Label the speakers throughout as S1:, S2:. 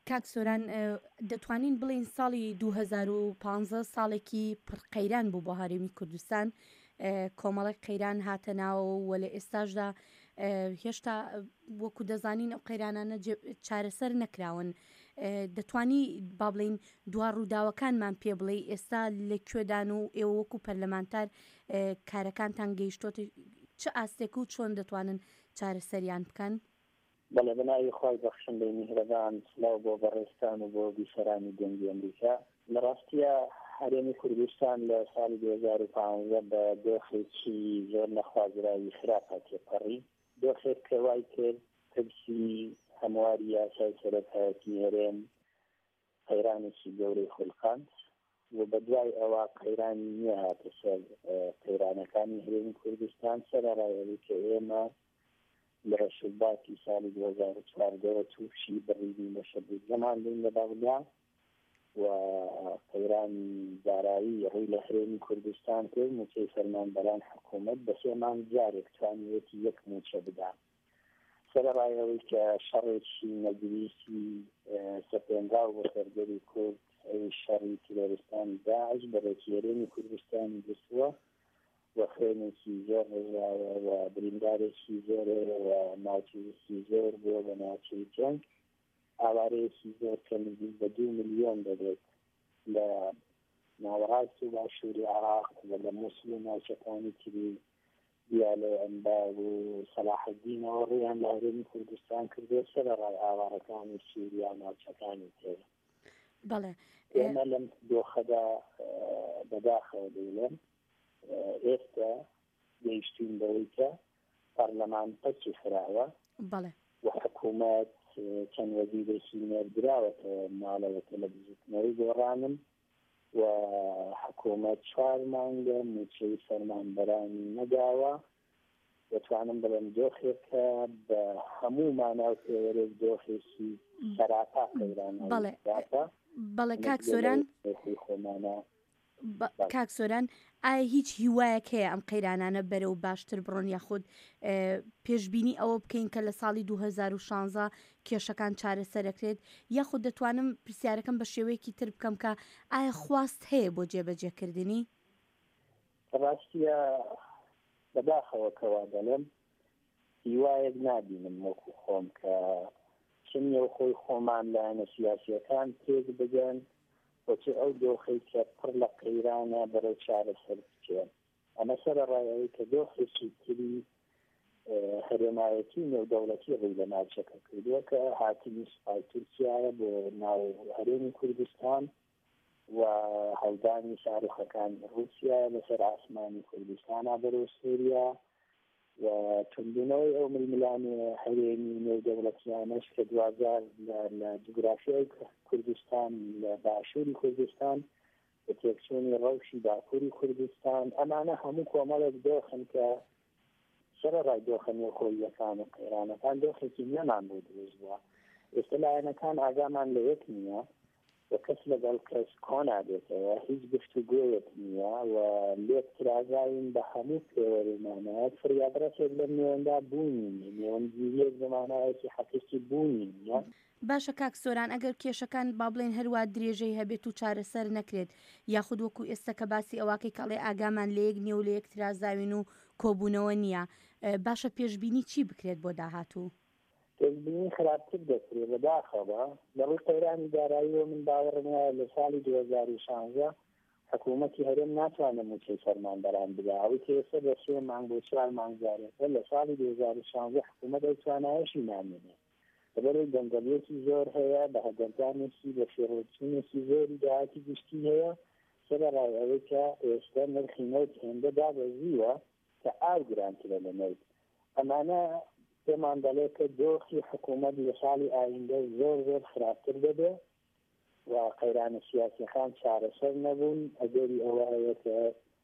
S1: کاک سۆران دەتوانین بڵین ساڵی 2015 ساڵێکی پڕقەیران بوو بۆ هەرێمی کوردستان کۆمەڵێک قەیران هاتە ناوە لە ئێستاشدا هێشتا وەکو دەزانین ئەو قەیرانانە چارەسەر نەکراون دەتوانی با بڵین دوا ڕووداوەکانمان پێ بڵێ ئێستا لەکوێدان و ئێوە وەکو پەرلەمانتار کارەکانتان گەیشتۆتە چه ئاستێک و چۆن دەتوانن چارەسەریان بکەن؟
S2: بەڵێ بەناوی خۆی بەخشندەی میهرەبان سلااو بۆ بەڕێستان و بۆ بیسەرانی دەنگی ئەمریکا لە ڕاستیە هەرێمی کوردستان لە ساڵی 2015 بە دۆخێکی زۆر نەخوازراوی خراپە تێپەڕی دۆخێک کە وای کرد ترسی هەمواری یاسای سەرەتایەتی هەرێم قەیرانێکی گەورەی خولقاند و بەدوای ئەوە قەیرانی نییە هاتە سەر قەیرانەکانی هەرێمی کوردستان سەرەڕایەوەی کە ئێمە لە شوباتی ساڵی 2014 تووشی بڕیدی لە شەبوو زەماندین لە باڵیا و قەیرانی دارایی ڕووی لە هەرێمی کوردستان کرد موچەی فەرمانبەران حکوومەت بە 3 مانگ جارێک توانیوێتی یەک موچە بدات سەرەڕایەوەی کە شەڕێکی نەگریسی سەپێنراو بۆ سەردەری کورد ئەوی شەڕی تیرۆریستانی داعش بەڕێکی هەرێمی کوردستانی گرتووە و خوێنێکی زۆر ڕێژاوە و بریندارێکی زۆرە و ناوچەیەکی زۆر بۆ بە ناوچەی جەنگ ئاوارەیەکی زۆر کە نزیک بە 2 ملیۆن دەبێت لە ناوەڕاست و باشووری عێراق و لە مووسڵ و ناوچەکانی تری یا لە ئەنبار و سەلاحەدینەوە ڕێیان لە هەرێمی کوردستان کردێت سەرەڕای ئاوارەکانی سووریا ناوچەکانی تێ
S1: بەڵێ
S2: ئێمە لەم دۆخەدا بەداخەوە دەیڵێن ئێستا گەیشتین بەوەی کە پەرلەمان پەکی خراوە و حکوومەت چەند وەزیرێکی نێردراوەتەوە ماڵەوەتە لە بزوتنەوەی گۆڕانن و حکوومەت 4 مانگە موچەی فەرمانبەرانی نەداوە دەتوانم بڵێم دۆخێکە بە هەموو ماناو پێوەرێک دۆخێکی سەراتا قەیرانەوە
S1: بەڵێ کاک سۆران کاک سۆران ئایا هیچ هیوایەک هەیە ئەم قەیرانانە بەرەو باشتر بڕۆن یاخود پێشبینی ئەوە بکەین کە لە ساڵی 2016 کێشەکان چارەسەرەکرێت یاخود دەتوانم پرسیارەکەم بە شێوەیەکی تر بکەم کە ئایا خواست هەیە بۆ جێبەجێکردنی؟
S2: ڕاستیە بەداخەوە کەوا دەڵێم هیوایەک نابینم وەکو خۆم کە چنیە و خۆی خۆمان لایەنە سیاسیەکان تێک بگەن وەچێ ئەو دۆخەی کە پڕ لە قەیرانە بەرەو چارەسەر بچێن ئەمە سەرەڕایەوەی کە دۆخێکی تری هەرێمایەتی نێودەوڵەتی ڕووی لە ناوچەکە کردووە کە هاتنی سوپای تورکیایە بۆ ناو هەرێمی کوردستان و هەڵدانی شارۆخەکانی رووسیا لەسەر ئاسمانی کوردستانە بەرەو سووریا و تونبوونەوەی ئەو ململانی هەرێمی نێودەوڵەتیانەش کە دوازار لە جوگرافیای کوردستان لە باشووری کوردستان بە تێکچوونی ڕەوشی باکووری کوردستان ئەمانە هەموو کۆمەڵێک دۆخن کە سەرەڕای دۆخەنیە خۆیەکان و قەیرانەکان دۆخێکی نەمان بۆ دروست بووە ئێستا لایەنەکان ئاگامان لە یەک نییە و کەس لەگەڵ کەس کۆنادێتەوە هیچ گفتوگۆیەک نییە و لێک ترازاین بە هەموو پێوەرمانەت فریادڕەتێک لە نێوەندا بوونی نێوەندگیریەک زمانایەکی حەقیقی بوونی نییە.
S1: باشە کاک سۆران ئەگەر کێشەکان با بڵێن هەروە درێژەی هەبێت و چارەسەر نەکرێت یاخود وەکو ئێستا کە باسی ئەواکەی کەڵێ ئاگامان لە یەک نییە و لە یەک ترازاوین و کۆبوونەوە نییە باشە پێشبینی چی بکرێت بۆ داهاتوو؟
S2: پێشبینی خراپتر دەکرێت بەداخەوە لە ڕووی قەیرانی داراییەوە من باوەڕم وایە لە ساڵی 2016 حکوومەتی هەرێم ناتوانێت موچەی فەرمانبەران بدات ئەوەی کە ئێستا بە 3 مانگ بۆ 4 مانگ جارێتە لە ساڵی 2016 حکوومەت ئەو توانایەشی نامێنێت لەبەرەوەی دەنگەڵیەکی زۆر هەیە بە هەدەردانێکی بە فێڕۆچوونێکی زۆری داهاتی گشتی هەیە سەرەڕای ئەوەی کە ئێستا نرخی نەوت هێندە دابەزیوە کە ئاو گرانترە لە نەوت ئەمانە پێمان دەڵێت کە دۆخی حکوومەت لە ساڵی ئایندە زۆر زۆر خراپتر دەبێت و قەیرانە سیاسیەکان چارەسەر نەبوون ئەگەری ئەوە هەیە کە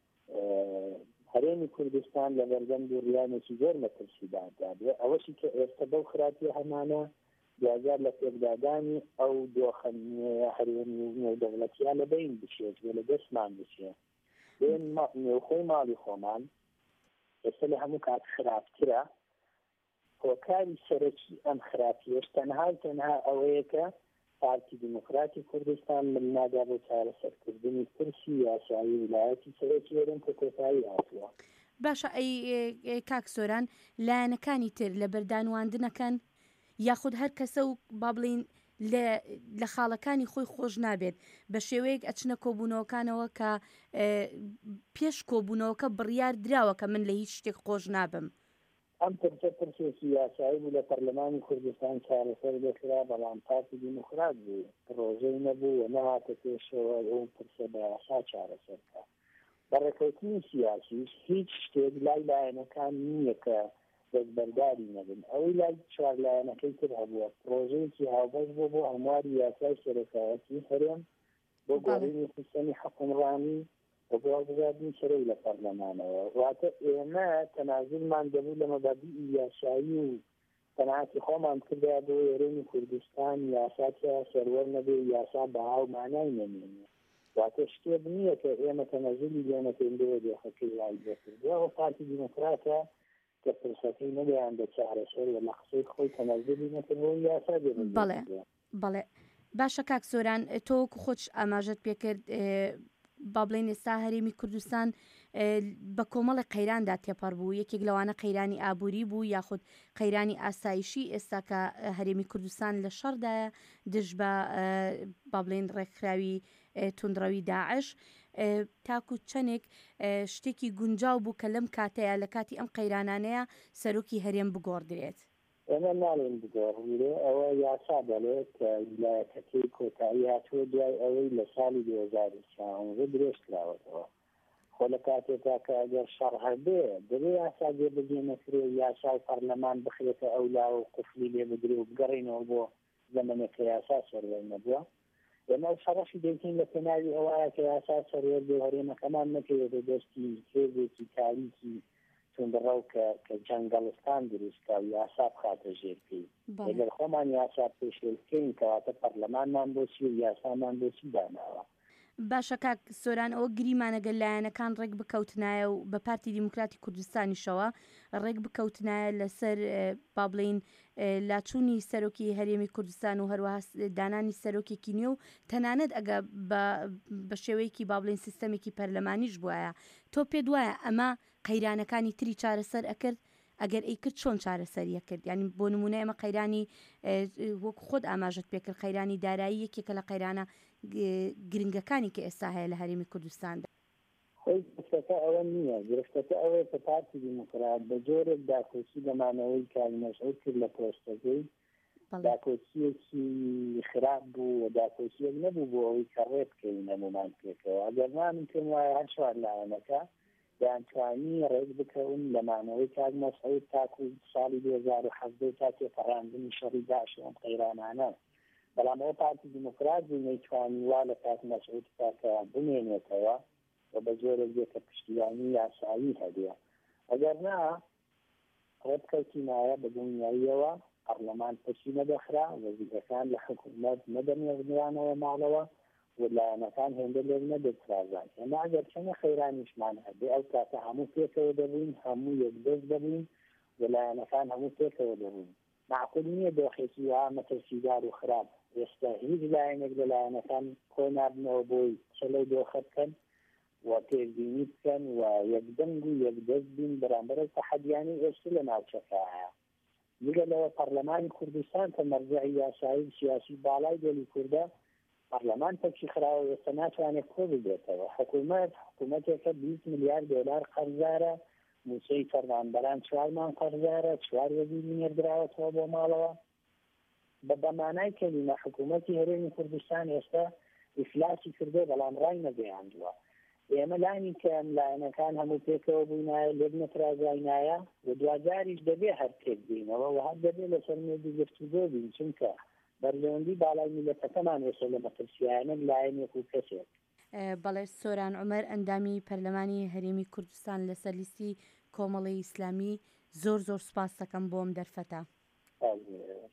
S2: هەرێمی کوردستان لە بەردەم دووڕیانێکی زۆر مەترسیدادا بێت ئەوەشی کە ئێستا بەو خراپی هەمانە دوازار لە پێکدادانی ئەو دۆخەنیە هەرێمی نێودەوڵەتیان لە بین بچێت لە دەستمان بچێت بێن نێوخۆی ماڵی خۆمان ئێستا لە هەموو کات خراپترە هۆکاری سەرەکی ئەم خراپیەش تەنها ئەوەیە کە پارتی دیموکراتی کوردستان من نادا بۆ چارەسەرکردنی کورسی یاسایی ویلایەتی سەرۆکی هەرێم کە کۆتایی هاتووە.
S1: باشە ئەی کاک سۆران لایەنەکانی تر لە بەردانواندنەکەن یاخود هەر کەسە و با بڵین لە خاڵەکانی خۆی خۆش نابێت بە شێوەیەک ئەچنە کۆبوونەوەکانەوە کە پێش کۆبوونەوەکە بڕیار دراوە کە من لە هیچ شتێک خۆش نابم.
S2: ئەم پرسێکی یاسایی بوو لە پەرلەمانی کوردستان چارەسەر دەکرا بەڵام پارتی دیموکرات بوو ڕۆژەی نەبوو و نەهاتە پێشەوە ئەو پرسە بە یاسا چارەسەرکە. بەڕێکەوتنی سیاسیش هیچ شتێک لای لایەنەکان نییە کە دەستبەرداری نەبن. ئەوەی لای چوار لایەنەکەی تر هەبووە پرۆژەیەکی هاوبەش بوو بۆ هەمواری یاسای سەرۆکایەتی هەرێم بۆ گۆڕینی سیستەمی حکومڕانی و بۆ هەڵبژاردننی سەرۆی لە پەرلەمانەوە. واتە ئێمە تەنازولمان دەبوو لە مەبادیئی یاسایی و قەناعەتی خۆمان کردا بۆ هەرێمی کوردستان یاساتیا سەروەر نەبێ یاسا بەهاو مانای نەمێنێ. واتە شتێک نییە کە ئێمە تەنازولی لێنەکەین بۆ دۆخەکەی لای بکردوەوە پارتی دیموکراتە کە پرسەکەی نەگەیان بە چارەسەر و لە قسەی خۆی تەنازولی نەکردەوە یاسا
S1: بەڵێ باشە کاک سۆران تۆ خۆش ئاماژەت پێکرد با بڵێن ئێستا هەرێمی کوردستان بە کۆمەڵی قەیراندا تێپەڕ بوو یەکێک لەوانە قەیرانی ئابووری بوو یاخود قەیرانی ئاسایشی ئێستا کە هەرێمی کوردستان لە شەڕدایە دژ بە با بڵێن ڕێکخراوی توندڕەوی داعش تاکو چەندێک شتێکی گونجاو بوو کە لەم کاتەیە لە کاتی ئەم قەیرانانەیە سەرۆکی هەرێم بگۆڕدرێت.
S2: ئێمە ناڵێن بگۆڕێ ئەوە یاسا دەڵێت کە ویلایەتەکەی کۆتایی هاتووە دوای ئەوەی لە ساڵی 2016 درێژکراوەتەوە. خۆ لە کاتێکا کە ئەگەر شەڕ هەبێ دەبێ یاسا دێ بگێنەکرێ یاسای پەرلەمان بخرێتە ئەولا و قفلی لێ بدرێ و بگەڕێنەوە بۆ زەمانێک کە یاسا سەروەر نەبووە. ئێمە شەڕەشی دەکەین لە پێناوی ئەوەیە کە یاسا سەروەر بێ هەرێمەکەمان نەکەوێتە دەستی هێزێکی تاریکی توندڕەو کە جەنگەڵستان دروستکە و یاسا بخاتە ژێرپێی. ئەگەر خۆمان یاسا پێشێلکەین کەواتە پەرلەمانمان بۆچی و یاسامان بۆچی داناوە.
S1: باشە کاک سۆران ئەوە گریمانەگەل لایەنەکان ڕێک بکەوتنایە و بە پارتی دیموکراتی کوردستانیشەوە ڕێک بکەوتنایە لەسەر با بڵین لاچوونی سەرۆکی هەرێمی کوردستان و هەروەها دانانی سەرۆکێکی نوێ و تەنانەت ئەگە بە شێوەیەکی با بڵین سیستەمێکی پەرلەمانیش بووایە تۆ پێت وایە ئەمە قەیرانەکانی تری چارەسەر ئەکرد ئەگەر ئەی کرد چۆن چارەسەریە کرد ینی بۆ نمونە ئەمە قەیرانی وەکو خۆت ئاماژت پێکرد قەیرانی دارایی یەکێکە لە قەیرانە گرنگەکانی کە ئێستا هەیە لە هەرێمی کوردستاندا.
S2: خۆی گرفتەکە ئەوە نییە گرفتەکە ئەوەیە کە پارتی دیموکرات بە جۆرێک داکۆچی دەمانەوەی کاریمەشغول کرد لە پۆستەکەی داکۆچیەکی خراپ بوو و داکۆچیەک نەبوو بۆ ئەوەی کە ڕێ بکەین هەمومان پێکەوە ئەگەرمانم پێم وایە هەر چوار لایەنەکە دەیانتوانی ڕێک بکەون لەمانەوەی کاک مەسعود تاکو ساڵی 2017 تا تێپەڕاندنی شەڕی داعش ئەم قەیرانانە بەڵام ئەوە پارتی دیموکرات بوو نەیتوانی وا لە کاک مەسعود تاکە بمێنێتەوە و بە جۆرێک دێکە پشتیوانی یاسایی هەبێ ئەگەر نا ڕێبکەوتینایە بە دنیاییەوە پەرلەمان پەچی نەدەخرا وەزیرەکان لە حکوومەت نەدەنێژنیانەوە ماڵەوە وەلایەنەکان هێندە لێ نەدەترازان ئێمە ئەگەر چەنە خەیرانیشمان هەبێ ئەو کاتە هەموو پێکەوە دەبووین هەموو یەکدەست دەبووین وەلایەنەکان هەموو پێکەوە دەبووین معقول نییە دۆخێکی وا مەترسیدار و خراپ ئێستا هیچ لایەنێک لە لایەنەکان کۆ نابنەوە بۆی چ لەو دۆخە بکەن و پێشبینی بکەن و یەکدەنگ و یەکدەست بین بەرامبەر تەحەدیانی ئێستا لە ناوچەکەیە دیگە لەوە پەرلەمانی کوردستان کە مەرجعی یاسایی سیاسی باڵای دێلی کوردە پەرلەمان پەچی خراوە ئێستا ناتوانێت کۆ ببێتەوە حکوومەتێکە 20 میلیارد دۆلار قەرزارە موسەی فەرمانبەران 4 مان قەرزارە 4 وەزیری نێردراوەتەوە بۆ ماڵەوە بە بەمانای کەلیمە حکوومەتی هەرێمی کوردستان ئێستا ئیفلاسی کردێ بەڵام ڕای نەگەیاندووە ئێمە لانی کە لایەنەکان هەموو پێکەوە بووینایە لێک نەترازاینایە و دوجاریش دەبێ هەر پێک بینەوە و هەر دەبێت لەسەر مێردی گفتوگۆ بین چونکە بەرژەوەندی باڵای میلەتەکەمان ێستا لە مەترسیانە لایەنێک و کەسێک.
S1: بەڵێ سۆران عومەر ئەندامی پەرلەمانی هەرێمی کوردستان لەسەر لیستی کۆمەڵی ئیسلامی زۆر سوپاس دەکەم بۆم دەرفەتە.